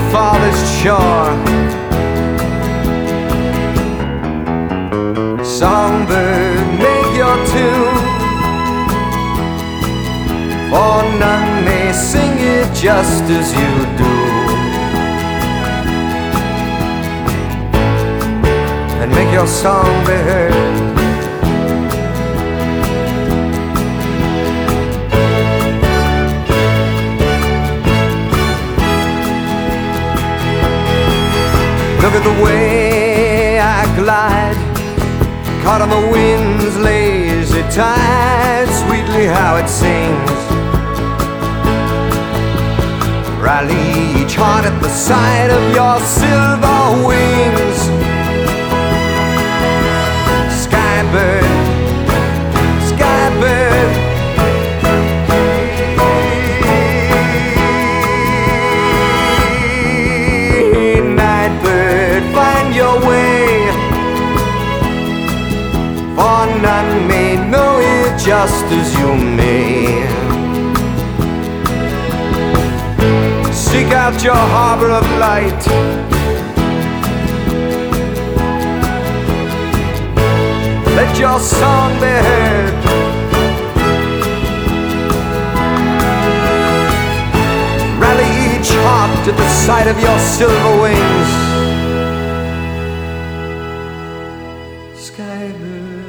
father's chore. Songbird, make your tune, for none may sing it just as you do. And make your song be heard. Look at the way I glide, caught on the wind's lazy tide, sweetly how it sings. Rally each heart at the sight of your silver wings. Skybird, skybird, find your way, for none may know it just as you may. Seek out your harbor of light, let your song be heard. Rally each heart to the sight of your silver wings. Skybird.